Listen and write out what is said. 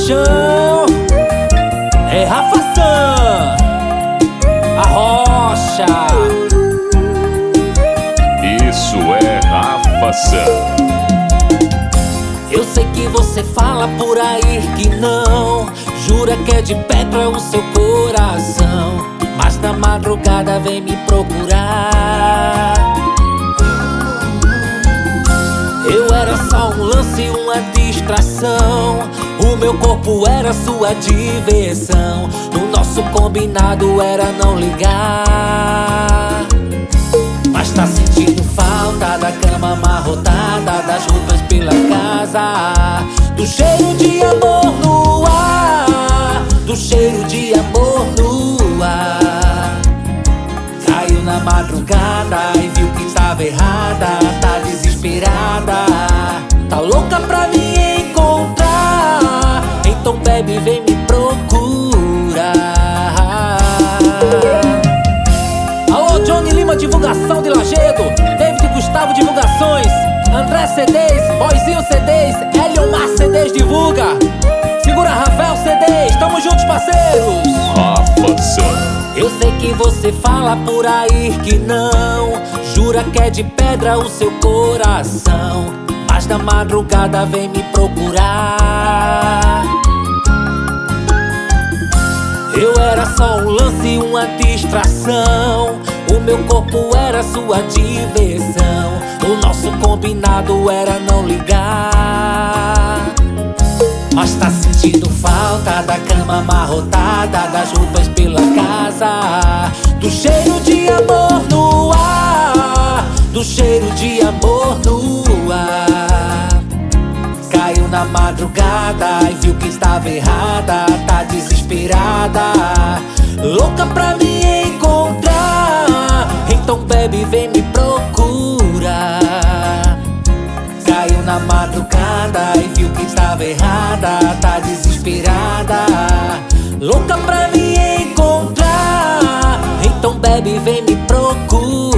chão. É Rafa San, a rocha. Isso é Rafa San. Eu sei que você fala por aí que não, jura que é de pedra o seu coração, mas na madrugada vem me procurar. Eu era só um lance, uma distração, o meu corpo era sua diversão, o nosso combinado era não ligar. Mas tá sentindo falta da cama amarrotada, das roupas pela casa, do cheiro de amor no ar, do cheiro de amor no ar. Caiu na madrugada e viu que tava errada, tá desesperada, tá louca pra me encontrar. Então bebe, vem me procurar. Alô, Johnny Lima, divulgação de Lajedo. David Gustavo, divulgações. André CDs, Boizinho CDs, Eliomar CDs, divulga. Segura Rafael CDs, tamo juntos, parceiros. Rafa San. Eu sei que você fala por aí que não, jura que é de pedra o seu coração, mas na madrugada vem me procurar. Eu era só um lance, uma distração, o meu corpo era sua diversão, o nosso combinado era não ligar. Mas tá sentindo falta da cama amarrotada, das roupas pela casa, do cheiro de amor no ar, do cheiro de amor no ar. Caiu na madrugada e viu que estava errada, tá desesperada, louca pra me encontrar. Então bebe, vem me procurar. Caiu na madrugada e viu que estava errada, tá desesperada, louca pra me encontrar. Então bebe, vem me procurar.